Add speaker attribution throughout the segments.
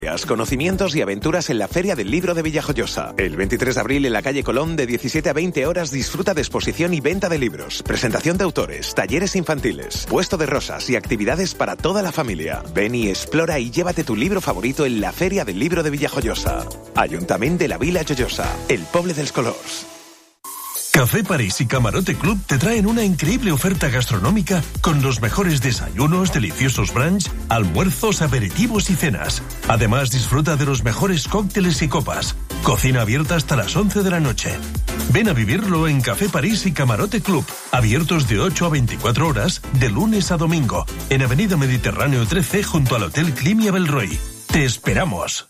Speaker 1: Conocimientos y aventuras en la Feria del Libro de Villajoyosa. El 23 de abril en la calle Colón de 17 a 20 horas disfruta de exposición y venta de libros, presentación de autores, talleres infantiles, puesto de rosas y actividades para toda la familia. Ven y explora y llévate tu libro favorito en la Feria del Libro de Villajoyosa. Ayuntamiento de la Vila Joyosa, el poble dels colors.
Speaker 2: Café París y Camarote Club te traen una increíble oferta gastronómica con los mejores desayunos, deliciosos brunch, almuerzos, aperitivos y cenas. Además, disfruta de los mejores cócteles y copas. Cocina abierta hasta las 11 de la noche. Ven a vivirlo en Café París y Camarote Club, abiertos de 8 a 24 horas, de lunes a domingo, en Avenida Mediterráneo 13, junto al Hotel Climia Belroy. ¡Te esperamos!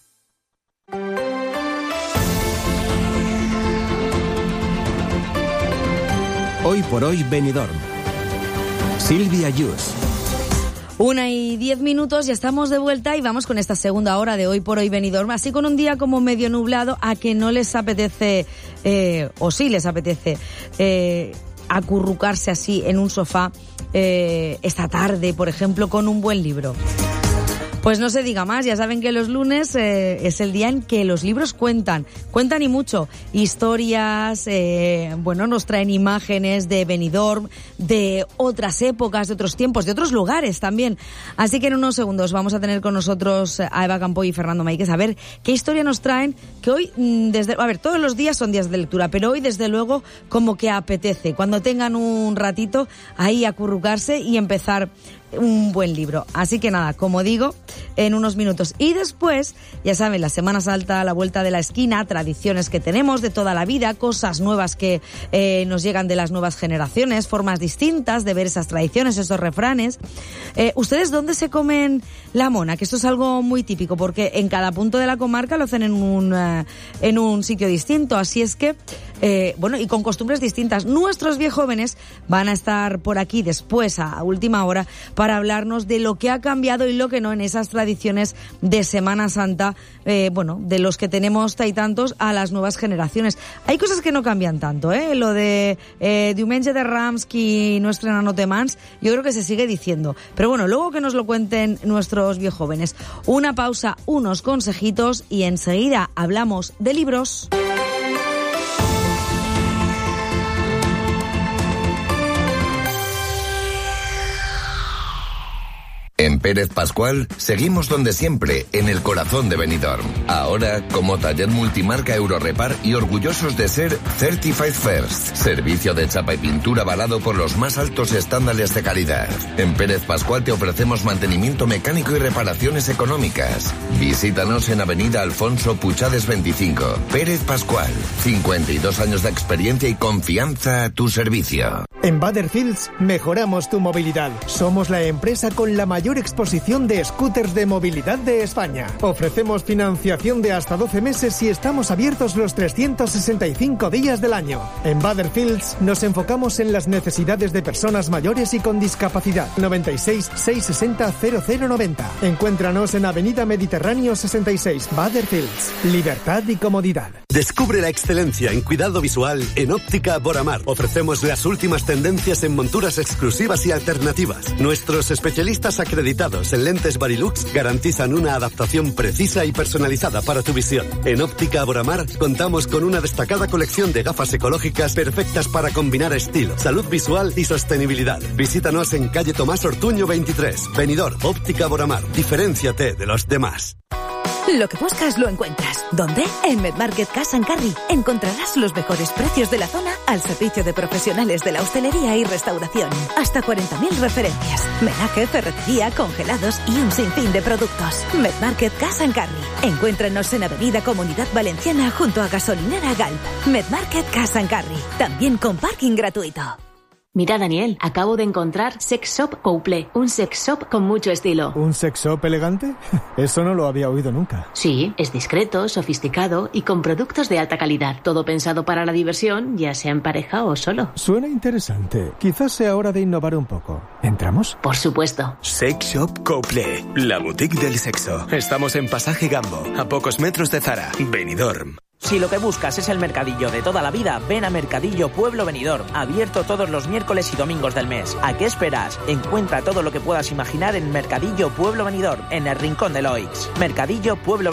Speaker 3: Hoy por hoy Benidorm. Silvia Yus.
Speaker 4: 1:10, ya estamos de vuelta y vamos con esta segunda hora de Hoy por Hoy Benidorm. Así con un día como medio nublado, a que no les apetece, o sí les apetece, acurrucarse así en un sofá esta tarde, por ejemplo, con un buen libro. Pues no se diga más, ya saben que los lunes es el día en que los libros cuentan y mucho. Historias, nos traen imágenes de Benidorm, de otras épocas, de otros tiempos, de otros lugares también. Así que en unos segundos vamos a tener con nosotros a Eva Campoy y Fernando Maíquez a ver qué historia nos traen, que hoy, todos los días son días de lectura, pero hoy desde luego como que apetece, cuando tengan un ratito ahí acurrucarse y empezar un buen libro. Así que nada, como digo, en unos minutos. Y después, ya saben, la Semana Santa a la vuelta de la esquina, tradiciones que tenemos de toda la vida, cosas nuevas que nos llegan de las nuevas generaciones, formas distintas de ver esas tradiciones, esos refranes. ¿Ustedes dónde se comen la mona? Que esto es algo muy típico, porque en cada punto de la comarca lo hacen en un sitio distinto. Así es que, y con costumbres distintas. Nuestros viejóvenes van a estar por aquí después, a última hora, para hablarnos de lo que ha cambiado y lo que no en esas tradiciones de Semana Santa, de los que tenemos y tantos a las nuevas generaciones. Hay cosas que no cambian tanto, lo de Diumenge de Rams qui no estrena no temans, yo creo que se sigue diciendo. Pero bueno, luego que nos lo cuenten nuestros viejóvenes. Una pausa, unos consejitos y enseguida hablamos de libros.
Speaker 5: En Pérez Pascual seguimos donde siempre, en el corazón de Benidorm. Ahora como taller multimarca Eurorepar y orgullosos de ser Certified First. Servicio de chapa y pintura avalado por los más altos estándares de calidad. En Pérez Pascual te ofrecemos mantenimiento mecánico y reparaciones económicas. Visítanos en Avenida Alfonso Puchades 25. Pérez Pascual, 52 años de experiencia y confianza a tu servicio.
Speaker 6: En Butterfields mejoramos tu movilidad. Somos la empresa con la mayor exposición de scooters de movilidad de España. Ofrecemos financiación de hasta 12 meses y estamos abiertos los 365 días del año. En Butterfields nos enfocamos en las necesidades de personas mayores y con discapacidad. 96 660 0090. Encuéntranos en Avenida Mediterráneo 66, Butterfields. Libertad y comodidad.
Speaker 7: Descubre la excelencia en cuidado visual en Óptica Boramar. Ofrecemos las últimas tendencias en monturas exclusivas y alternativas. Nuestros especialistas acreditados en lentes Varilux garantizan una adaptación precisa y personalizada para tu visión. En Óptica Boramar contamos con una destacada colección de gafas ecológicas perfectas para combinar estilo, salud visual y sostenibilidad. Visítanos en calle Tomás Ortuño 23, Benidorm. Óptica Boramar. Diferénciate de los demás.
Speaker 8: Lo que buscas lo encuentras. ¿Dónde? En Medmarket Cash & Carry. Encontrarás los mejores precios de la zona al servicio de profesionales de la hostelería y restauración. Hasta 40.000 referencias. Menaje, ferretería, congelados y un sinfín de productos. Medmarket Cash & Carry. Encuéntranos en Avenida Comunidad Valenciana junto a Gasolinera Galp. Medmarket Cash & Carry. También con parking gratuito.
Speaker 9: Mira, Daniel, acabo de encontrar Sex Shop Couple, un sex shop con mucho estilo.
Speaker 6: ¿Un sex shop elegante? Eso no lo había oído nunca.
Speaker 9: Sí, es discreto, sofisticado y con productos de alta calidad. Todo pensado para la diversión, ya sea en pareja o solo.
Speaker 6: Suena interesante. Quizás sea hora de innovar un poco. ¿Entramos?
Speaker 9: Por supuesto.
Speaker 10: Sex Shop Couple, la boutique del sexo. Estamos en Pasaje Gambo, a pocos metros de Zara, Benidorm.
Speaker 11: Si lo que buscas es el mercadillo de toda la vida, ven a Mercadillo Pueblo Benidorm, abierto todos los miércoles y domingos del mes. ¿A qué esperas? Encuentra todo lo que puedas imaginar en Mercadillo Pueblo Benidorm, en el rincón de Loix. Mercadillo Pueblo